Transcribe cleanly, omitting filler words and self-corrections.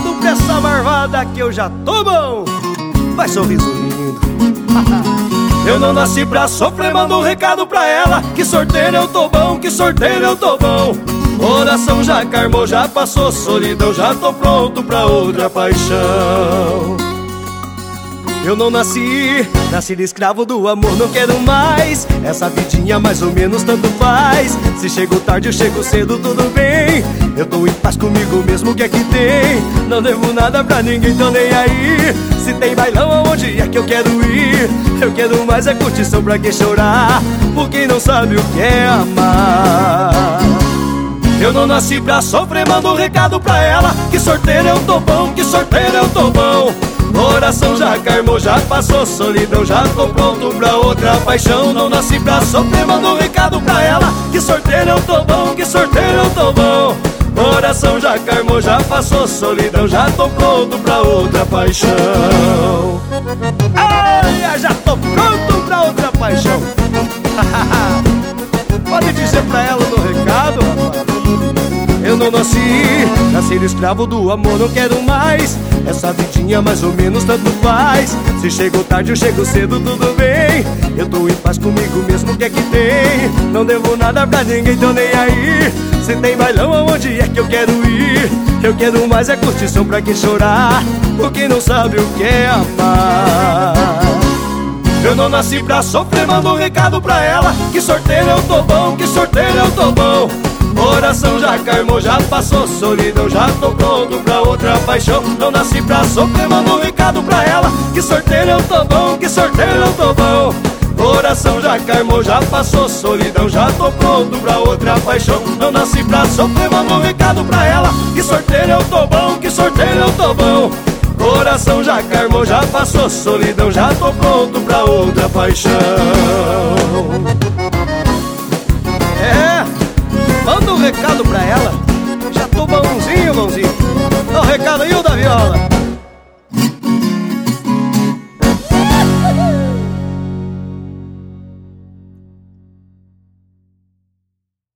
recado pra essa marvada que eu já tô bom. Vai, sorriso lindo. Eu não nasci pra sofrer, manda um recado pra ela. Que sorteiro eu tô bom, que sorteiro eu tô bom. Coração já carmou, já passou solidão, já tô pronto pra outra paixão. Eu não nasci de escravo do amor, não quero mais. Essa vidinha mais ou menos tanto faz. Se chego tarde eu chego cedo, tudo bem. Eu tô em paz comigo mesmo, o que é que tem? Não devo nada pra ninguém, tô nem aí. Se tem bailão, aonde é que eu quero ir? Eu quero mais é curtição, pra que chorar? Por quem não sabe o que é amar. Eu não nasci pra sofrer, manda um recado pra ela. Que sorteiro eu tô bom, que sorteiro eu tô bom. Coração já carmou, já passou solidão, já tô pronto pra outra paixão. Não nasci pra sofrer, manda um recado pra ela. Que sorteiro eu tô bom, que sorteiro eu tô bom. Coração já carmou, já passou solidão, já tô pronto pra outra paixão. Ai, já tô pronto pra outra paixão. Pode dizer pra ela no recado, rapaz. Eu não nasci escravo do amor, não quero mais. Essa vidinha mais ou menos tanto faz. Se chego tarde eu chego cedo, tudo bem. Eu tô em paz comigo mesmo, o que é que tem? Não devo nada pra ninguém, tô nem aí. Se tem bailão, aonde é que eu quero ir? Eu quero mais é curtição, pra que chorar? Por quem não sabe o que é amar. Eu não nasci pra sofrer, manda um recado pra ela. Que sorteiro eu tô bom, que sorteiro eu tô bom. Coração já carmou, já passou solidão, já tô pronto pra outra paixão. Não nasci pra sofrer, manda um recado pra ela. Que sorteiro eu tô bom, que sorteiro eu tô bom. Coração já carmou, já passou solidão, já tô pronto pra outra paixão. Não nasci pra sofrer, manda um recado pra ela. Que sorteiro eu tô bom, que sorteiro eu tô bom. Coração já carmou, já passou solidão, já tô pronto pra outra paixão. Manda um recado pra ela. Já tô bonzinho, mãozinho. Dá um recado aí, o da viola.